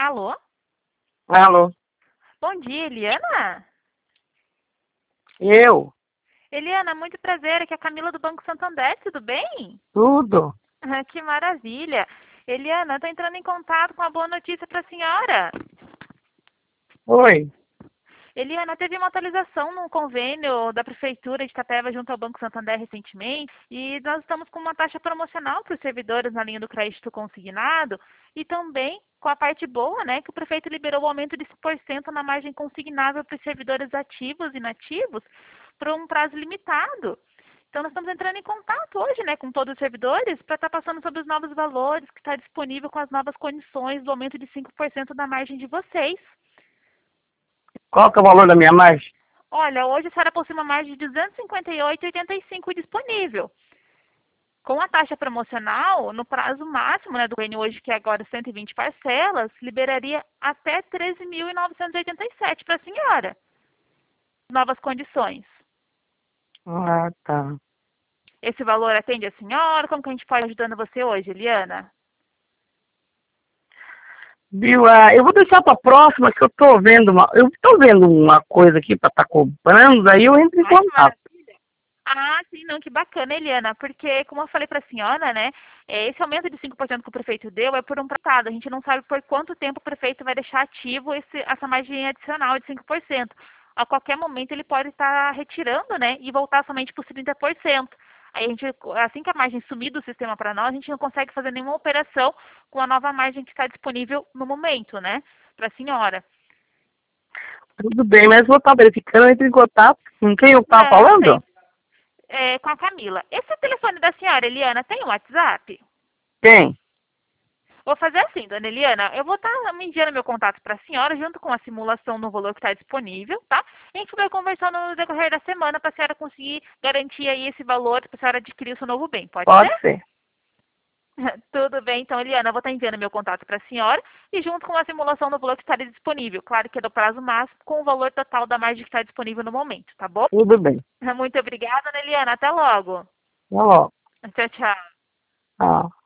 Alô? Alô? Bom dia, Eliana? Eu? Eliana, muito prazer. Aqui é a Camila do Banco Santander, tudo bem? Tudo? Que maravilha. Eliana, estou entrando em contato com uma boa notícia para a senhora. Oi. Eliana, teve uma atualização no convênio da Prefeitura de Itapeva junto ao Banco Santander recentemente e nós estamos com uma taxa promocional para os servidores na linha do crédito consignado e também com a parte boa, né, que o prefeito liberou o aumento de 5% na margem consignável para os servidores ativos e inativos por um prazo limitado. Então, nós estamos entrando em contato hoje, né, com todos os servidores para estar passando sobre os novos valores que está disponível com as novas condições do aumento de 5% da margem de vocês. Qual que é o valor da minha margem? Olha, hoje a senhora possui uma margem de 258,85 disponível. Com a taxa promocional, no prazo máximo, né, do convênio hoje, que é agora 120 parcelas, liberaria até 13.987 para a senhora. Novas condições. Ah, tá. Esse valor atende a senhora? Como que a gente pode ajudando você hoje, Eliana? Viu? Eu vou deixar para próxima que eu tô vendo uma coisa aqui para estar cobrando, aí eu entro em Ai, que contato. maravilha. Ah, sim, não, que bacana, Eliana, porque, como eu falei para a senhora, né, esse aumento de 5% que o prefeito deu é por um tratado. A gente não sabe por quanto tempo o prefeito vai deixar ativo essa margem adicional de 5%. A qualquer momento ele pode estar retirando, né, e voltar somente para os 30%. Aí a gente, assim que a margem sumir do sistema para nós, a gente não consegue fazer nenhuma operação com a nova margem que está disponível no momento, né, para a senhora. Tudo bem, mas vou estar verificando, eu entro em contato. Com quem eu estava Não, falando? sem, com a Camila. Esse telefone da senhora, Eliana, tem um WhatsApp? Quem? Vou fazer assim, dona Eliana, eu vou estar me enviando meu contato para a senhora, junto com a simulação no valor que está disponível, tá? A gente vai conversando no decorrer da semana para a senhora conseguir garantir aí esse valor para a senhora adquirir o seu novo bem, pode ser? Pode ser. Tudo bem, então, Eliana, eu vou estar enviando meu contato para a senhora e junto com a simulação no valor que está disponível. Claro que é do prazo máximo, com o valor total da margem que está disponível no momento, tá bom? Tudo bem. Muito obrigada, dona Eliana. Até logo. Tá logo. Tchau, tchau. Ah.